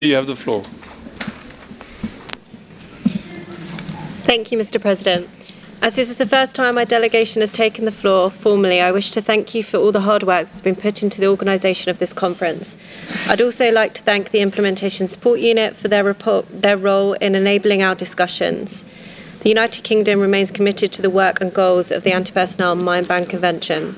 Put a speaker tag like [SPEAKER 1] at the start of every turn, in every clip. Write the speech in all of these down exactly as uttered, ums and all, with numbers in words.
[SPEAKER 1] You have the floor.
[SPEAKER 2] Thank you, Mister President. As this is the first time my delegation has taken the floor formally, I wish to thank you for all the hard work that's been put into the organisation of this conference. I'd also like to thank the Implementation Support Unit for their, report, their role in enabling our discussions. The United Kingdom remains committed to the work and goals of the Anti-Personnel Mine Ban Convention.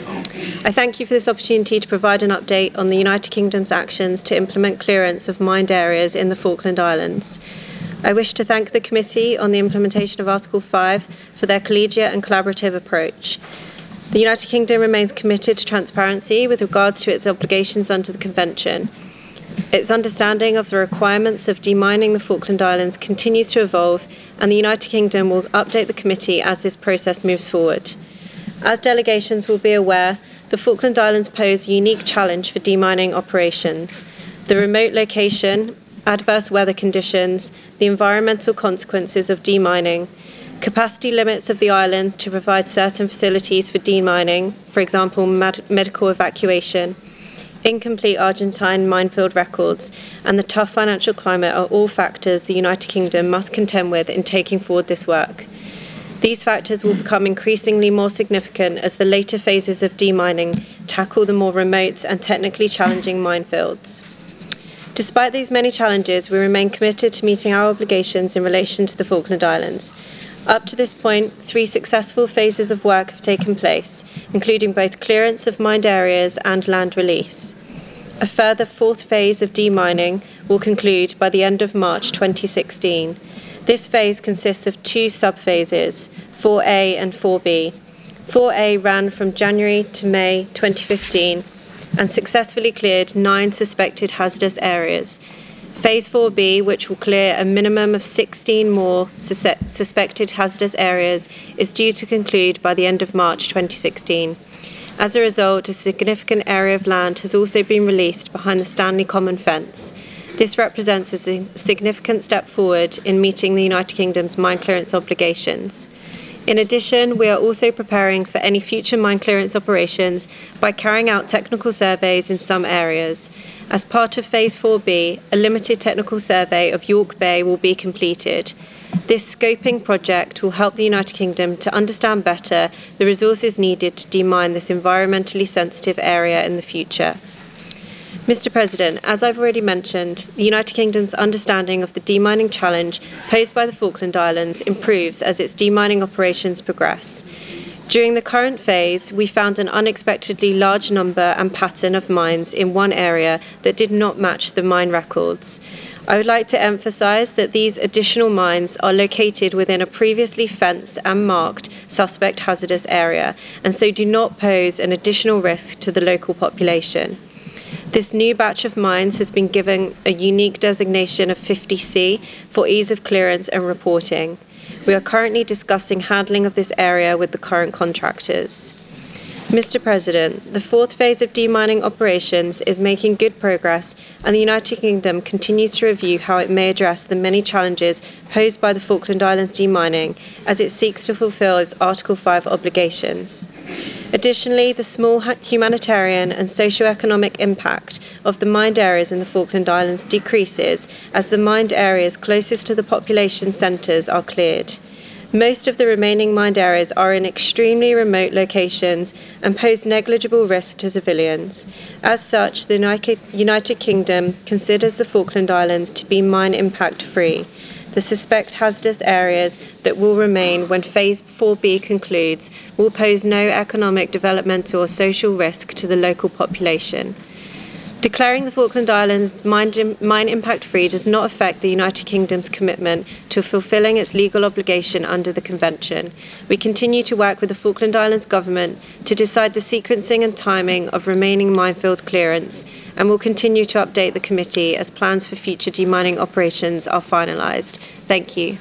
[SPEAKER 2] I thank you for this opportunity to provide an update on the United Kingdom's actions to implement clearance of mined areas in the Falkland Islands. I wish to thank the Committee on the implementation of Article five for their collegiate and collaborative approach. The United Kingdom remains committed to transparency with regards to its obligations under the Convention. Its understanding of the requirements of demining the Falkland Islands continues to evolve, and the United Kingdom will update the Committee as this process moves forward. As delegations will be aware, the Falkland Islands pose a unique challenge for demining operations. The remote location, adverse weather conditions, the environmental consequences of demining, capacity limits of the islands to provide certain facilities for demining, for example, med- medical evacuation, incomplete Argentine minefield records, and the tough financial climate are all factors the United Kingdom must contend with in taking forward this work. These factors will become increasingly more significant as the later phases of demining tackle the more remote and technically challenging minefields. Despite these many challenges, we remain committed to meeting our obligations in relation to the Falkland Islands. Up to this point, three successful phases of work have taken place, including both clearance of mined areas and land release. A further fourth phase of demining will conclude by the end of March twenty sixteen. This phase consists of two sub-phases, four A and four B. four A ran from January to May twenty fifteen and successfully cleared nine suspected hazardous areas. Phase four B, which will clear a minimum of sixteen more sus- suspected hazardous areas, is due to conclude by the end of March twenty sixteen. As a result, a significant area of land has also been released behind the Stanley Common Fence. This represents a significant step forward in meeting the United Kingdom's mine clearance obligations. In addition, we are also preparing for any future mine clearance operations by carrying out technical surveys in some areas. As part of Phase four B, a limited technical survey of York Bay will be completed. This scoping project will help the United Kingdom to understand better the resources needed to demine this environmentally sensitive area in the future. Mister President, as I've already mentioned, the United Kingdom's understanding of the demining challenge posed by the Falkland Islands improves as its demining operations progress. During the current phase, we found an unexpectedly large number and pattern of mines in one area that did not match the mine records. I would like to emphasise that these additional mines are located within a previously fenced and marked suspect hazardous area, and so do not pose an additional risk to the local population. This new batch of mines has been given a unique designation of fifty C for ease of clearance and reporting. We are currently discussing handling of this area with the current contractors. Mister President, the fourth phase of demining operations is making good progress, and the United Kingdom continues to review how it may address the many challenges posed by the Falkland Islands demining as it seeks to fulfil its Article five obligations. Additionally, the small humanitarian and socio-economic impact of the mined areas in the Falkland Islands decreases as the mined areas closest to the population centres are cleared. Most of the remaining mined areas are in extremely remote locations and pose negligible risk to civilians. As such, the United Kingdom considers the Falkland Islands to be mine impact free. The suspect hazardous areas that will remain when Phase four B concludes will pose no economic, developmental or social risk to the local population. Declaring the Falkland Islands mine, mine impact-free does not affect the United Kingdom's commitment to fulfilling its legal obligation under the Convention. We continue to work with the Falkland Islands government to decide the sequencing and timing of remaining minefield clearance, and will continue to update the committee as plans for future demining operations are finalised. Thank you.